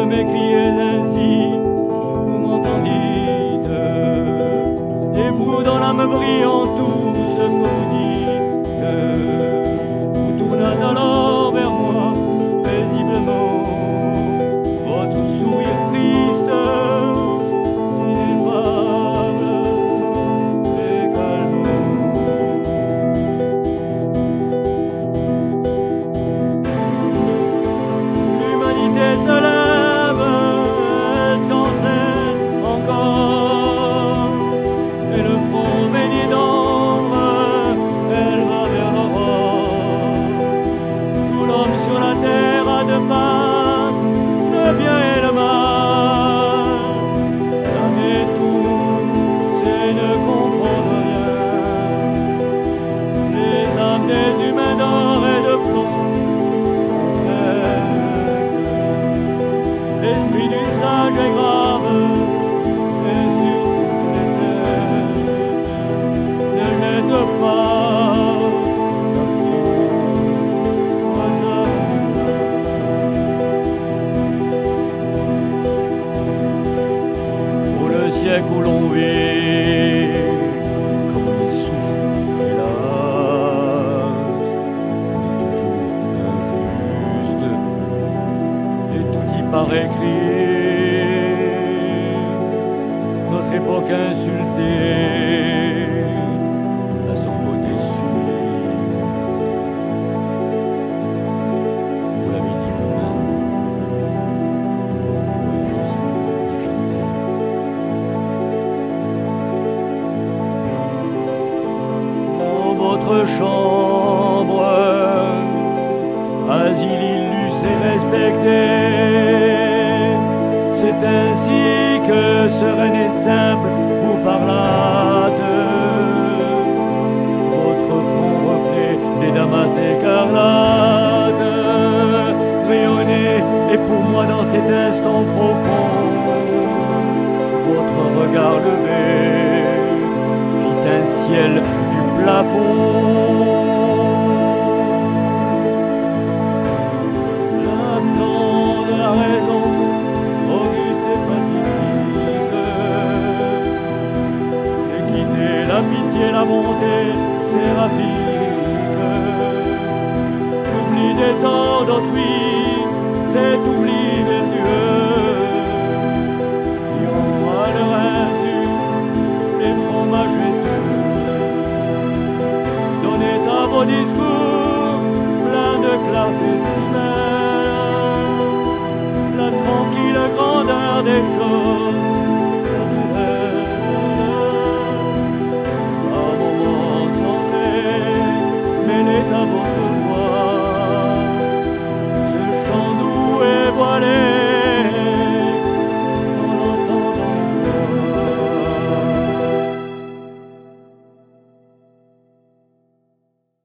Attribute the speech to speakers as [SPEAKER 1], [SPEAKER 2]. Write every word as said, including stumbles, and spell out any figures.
[SPEAKER 1] m'écriez ainsi, vous m'entendîtes, et vous dans l'âme brillant tout ce que vous dites, vous tournâtes alors vers moi paisiblement, votre sourire triste, ineffable et calmant. L'humanité se lève, elle t'enseigne encore, et le front baigné d'ombre, elle va vers l'aurore. Tout l'homme sur la terre a de face, le bien et le mal. L'âme et tout, c'est ne comprendre rien. Les âmes des humains d'or et de plomb, l'esprit du sage est grave, et sur toutes les têtes ne n'aide pas pour le siècle où l'on vit, comme on est souffle, hélas, on est toujours injuste, et tout y paraît écrit, notre époque insultée, à son côté suit. Vous l'avez dit vous-même, dans votre chambre, asile illustre et respecté, c'est ainsi que sereine et simple vous parlâtes. Votre front reflet des damas écarlates rayonnait, et pour moi dans cet instant profond, votre regard levé fit un ciel du plafond. L'absent de la raison, auguste et pacifique, l'équité, la pitié, la bonté séraphique, l'oubli des torts d'autrui, cet oubli vertueux, qui ont à leur insu les fronts majestueux. Donnez à vos discours plein de clarté si belle la tranquille grandeur des choses.